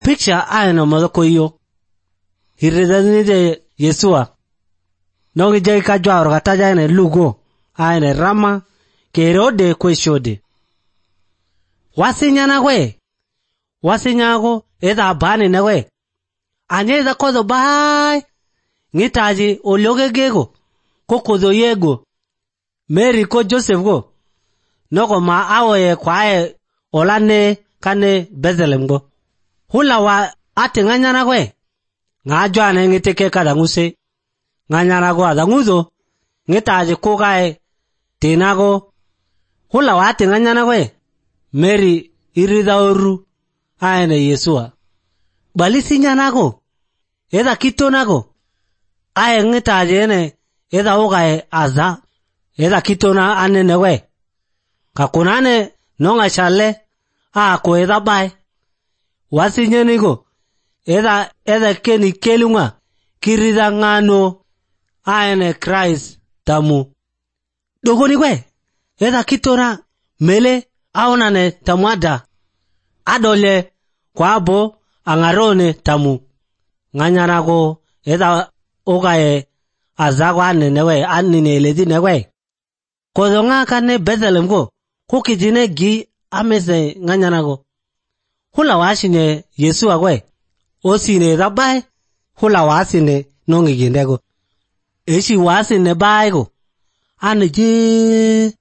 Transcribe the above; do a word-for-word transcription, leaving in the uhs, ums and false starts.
picture ayano modoko yo hirredani de Yesua no ge ka jwa ro kata jane lugo ayane rama kerode kweshode wasinyana kwe wasinyago eda bani na kwe anye da kodo bai ngitaji ologegego kokodo yego Mary ko Joseph go noko ma awe kwae olane kane Bethlehem go hula wa ate nganyana kwe ngajwa ne ngiteke kada nguse nganyana go ada nguzo ngitaji kogae tenago hula wa ate nganyana kwe Mary irida oru aene Yesua balisi nyanago eda kitonago aye ngitaji ene eda ogae aza eda kitona anene we kakunane nonga chale a ko eda bai wasinyenigo eda eda keni kelunga kirida ngano aene Christ tamu dogoni kwe eda kitona mele aonane tamwada adole kwabo angarone tamu nganyanago eda ogae azagwa anene we anine ledi newe kodonga kane Bethlehem go kukijine gi ameze nganyanago hula washine Yesu agwe osine dabai hula wasine nongi gindego eshi wasine baigo ane je